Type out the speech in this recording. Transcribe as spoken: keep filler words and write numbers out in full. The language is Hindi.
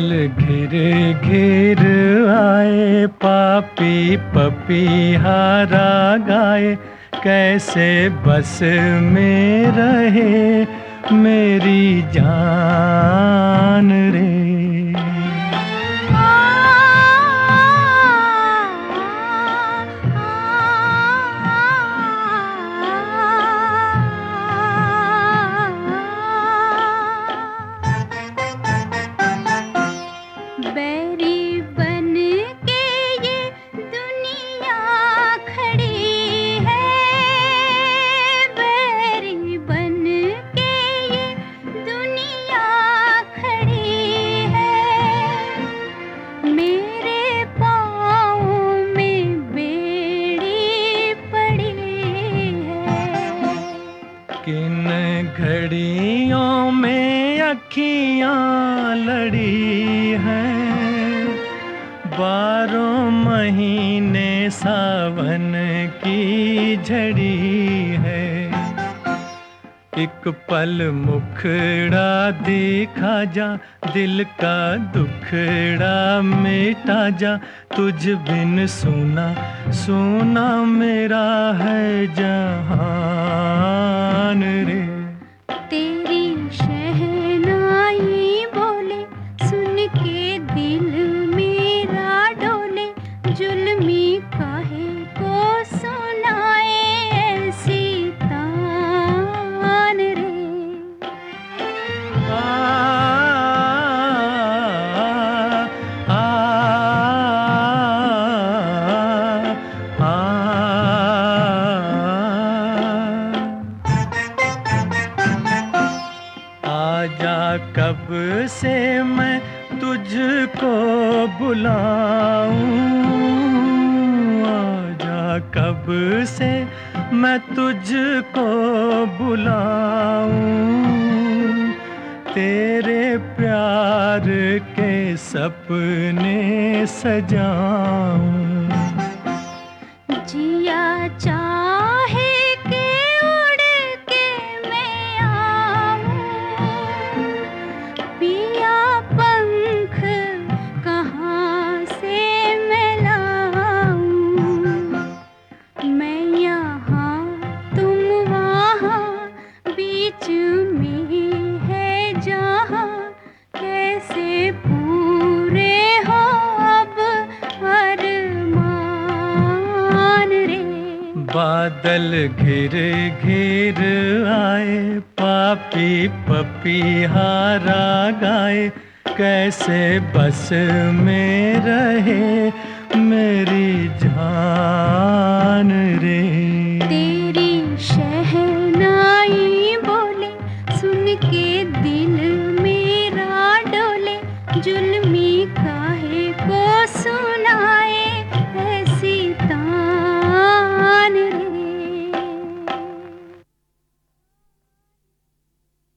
बादल घिर घिर आए, पापी पपीहारा गाए, कैसे बस में रहे मेरी जान रे। बैरी बन के ये दुनिया खड़ी है, बैरी बन के ये दुनिया खड़ी है, मेरे पाँव में बेड़ी पड़ी है। किन घड़ियों में अखियाँ लड़ी हैं, बारह महीने सावन की झड़ी है। एक पल मुखड़ा देखा जा, दिल का दुखड़ा मिटा जा, तुझ बिन सुना सुना मेरा है जहान रे। तेरी शहनाई बोले सुन के दिल मेरा डोले, जुल्मी काहे को सुनाए ऐसी तान रे। आ, आ, आ, आजा कब से मैं तुझको बुलाऊं, आजा कब से मैं तुझको बुलाऊं, तेरे प्यार के सपने सजाऊं। जिया चाहे के उड़ के मैं आऊं, पिया पंख कहाँ से मैं लाऊं, मैं यहाँ तुम वहाँ बीच में है जहाँ, कैसे पूरे हो अब अरमान रे। बादल घिर घिर आए, पापी पपीहारा गाए, कैसे बस में रहे मेरी जान रे। तेरी शहनाई बोले सुन के दिल मेरा डोले, जुल्म